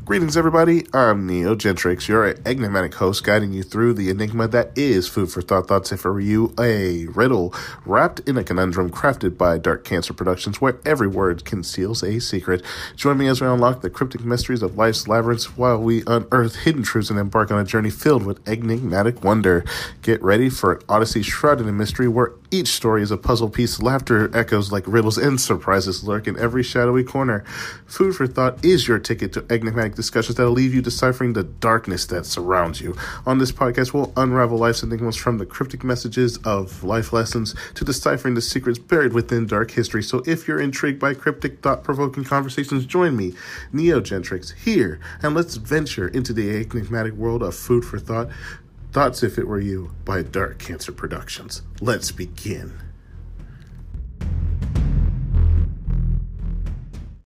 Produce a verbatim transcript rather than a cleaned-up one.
Greetings, everybody. I'm Neo Gentrix, your enigmatic host, guiding you through the enigma that is Food for Thought. Thoughts if it were you, a riddle wrapped in a conundrum crafted by Dark Cancer Productions, where every word conceals a secret. Join me as we unlock the cryptic mysteries of life's labyrinths while we unearth hidden truths and embark on a journey filled with enigmatic wonder. Get ready for an odyssey shrouded in mystery, where each story is a puzzle piece, laughter echoes like riddles, and surprises lurk in every shadowy corner. Food for Thought is your ticket to enigmatic discussions that'll leave you deciphering the darkness that surrounds you. On this podcast, we'll unravel life's enigmas, from the cryptic messages of life lessons to deciphering the secrets buried within dark history. So if you're intrigued by cryptic, thought-provoking conversations, join me, Neo Gentrix, here, and let's venture into the enigmatic world of Food for Thought. Thoughts If It Were You by Dark Cancer Productions. Let's begin.